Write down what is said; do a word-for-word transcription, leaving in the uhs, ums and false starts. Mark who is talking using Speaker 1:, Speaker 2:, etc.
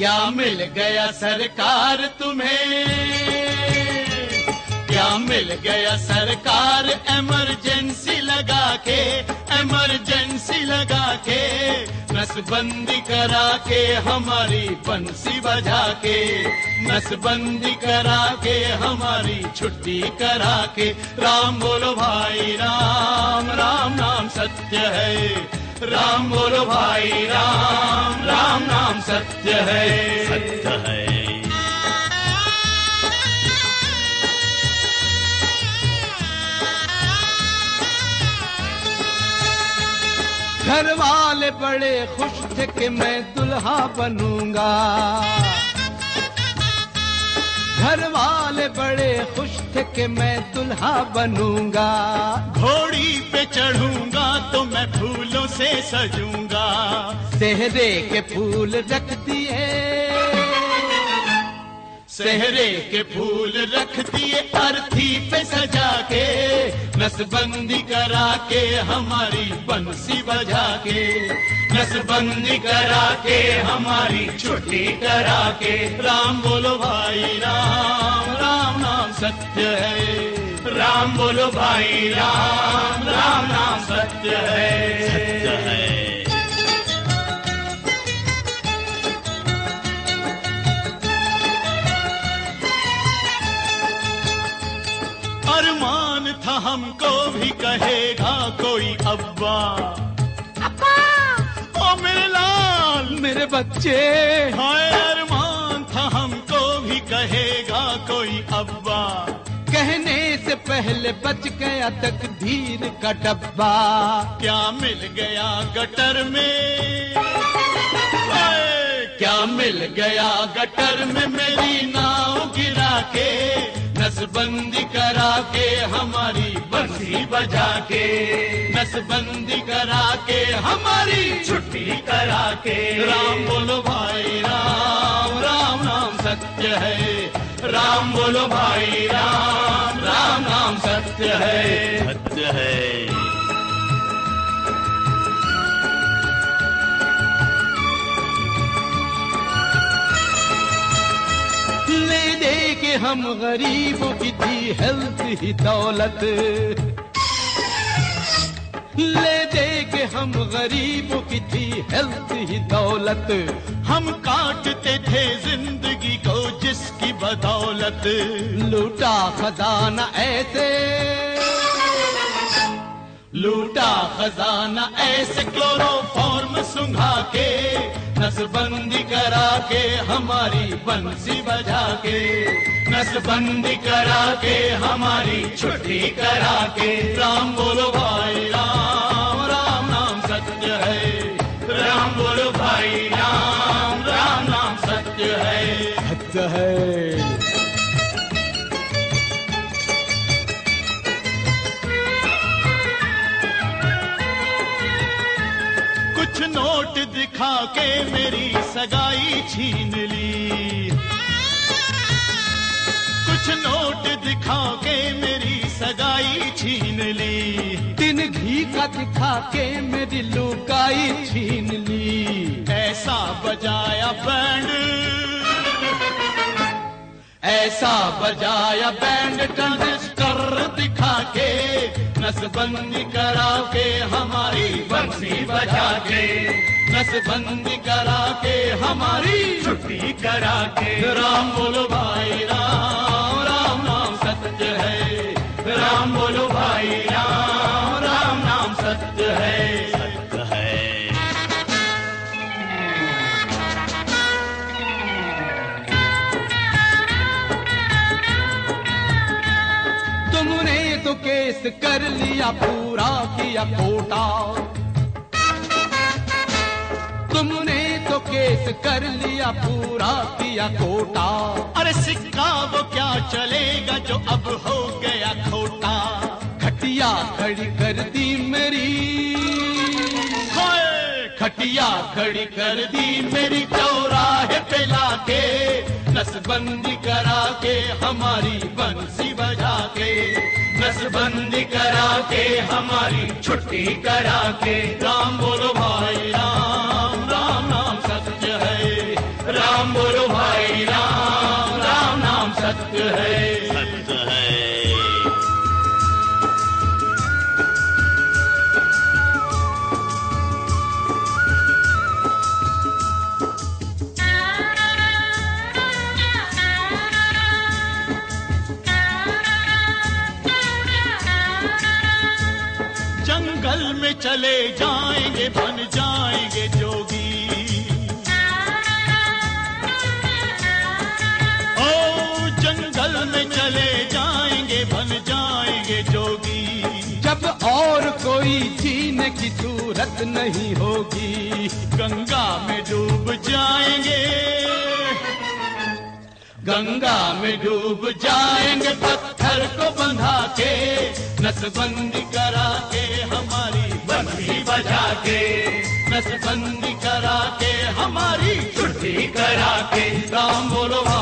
Speaker 1: क्या मिल गया सरकार तुम्हें, क्या मिल गया सरकार, इमरजेंसी लगा के, इमरजेंसी लगा के, नसबंदी करा के हमारी बंसी बजा के, नसबंदी करा के हमारी छुट्टी करा के। राम बोलो भाई राम, राम नाम सत्य है, राम बोलो भाई राम, राम नाम सत्य है, सत्य है।
Speaker 2: घर वाले बड़े खुश थे कि मैं दुल्हा बनूंगा, घर वाले बड़े खुश थे कि मैं दुल्हा बनूंगा।
Speaker 1: घोड़ी पे चढ़ूंगा तो मैं फूलों से सजूंगा,
Speaker 2: सेहरे के फूल रख दिए,
Speaker 1: सेहरे के फूल रख दिए अर्थी पे सजा के, नसबंदी करा के हमारी बंसी बजा के, नसबंदी करा के हमारी छुट्टी करा के। राम बोलो भाई राम, राम नाम सत्य है, राम बोलो भाई राम, राम नाम सत्य है, सत्य है। अरमान था हमको भी कहेगा कोई अब्बा,
Speaker 3: अब्बा
Speaker 1: ओ मेरे लाल
Speaker 2: मेरे बच्चे।
Speaker 1: हाय अरमान था हमको भी कहेगा कोई अब्बा,
Speaker 2: कहने से पहले बच गया तकदीर का डब्बा।
Speaker 1: क्या मिल गया गटर में, हाय क्या मिल गया गटर में मेरी नाव गिरा के, नसबंदी करा के हमारी बंसी बजा के, नसबंदी करा के हमारी छुट्टी करा के। राम बोलो भाई राम, राम नाम सत्य है, राम बोलो भाई राम, राम नाम सत्य है, सत्य है।
Speaker 2: ले दे के हम गरीबों की थी हेल्थ ही दौलत, ले दे के हम गरीबों की थी हेल्थ ही दौलत।
Speaker 1: हम काटते थे जिंदगी को जिसकी बदौलत,
Speaker 2: लूटा खजाना ऐसे,
Speaker 1: लूटा खजाना ऐसे क्लोरोफॉर्म सुंघा के, नसबंदी करा के हमारी बंसी बजा के, नसबंदी करा के हमारी छुट्टी करा के। राम बोलो भाई राम, राम नाम सत्य है, राम बोलो भाई राम, राम नाम सत्य है,
Speaker 2: सत्य है।
Speaker 1: कुछ नोट दिखा के मेरी सगाई छीन ली, कुछ नोट दिखा के मेरी सगाई छीन ली,
Speaker 2: दिन घी का दिखा के मेरी लुगाई छीन ली।
Speaker 1: ऐसा बजाया बैंड, ऐसा बजाया बैंड ट्रांजिस्टर दिखा के, नसबंदी करा के हमारी बंसी बजा के, नसबंदी करा के हमारी छुट्टी करा के। राम बोलो भाई राम, राम नाम सत्य है, राम बोलो भाई राम, राम नाम सत्य है, सत्य है।
Speaker 2: तुमने तो केस कर लिया पूरा किया कोटा, तुमने तो केस कर लिया पूरा किया कोटा।
Speaker 1: अरे सिक्का वो क्या चलेगा जो अब हो गया खोटा,
Speaker 2: खटिया खड़ी कर दी मेरी,
Speaker 1: हाय खटिया खड़ी कर दी मेरी चौराहे पे लाके, नसबंदी करा के हमारी बंसी बजा के, नसबंदी करा के हमारी छुट्टी करा के। राम बोलो भाई राम, राम नाम सत्य है, राम चले जाएंगे बन जाएंगे जोगी। ओ जंगल में चले जाएंगे बन जाएंगे जोगी।
Speaker 2: जब और कोई जीने की सूरत नहीं होगी,
Speaker 1: गंगा में डूब जाएंगे, गंगा में डूब जाएंगे, पत्थर को बंधा के, नसबंदी करा के, हमारी बंसी बजा के, नसबंदी करा के, हमारी छुट्टी करा के। राम बोलो।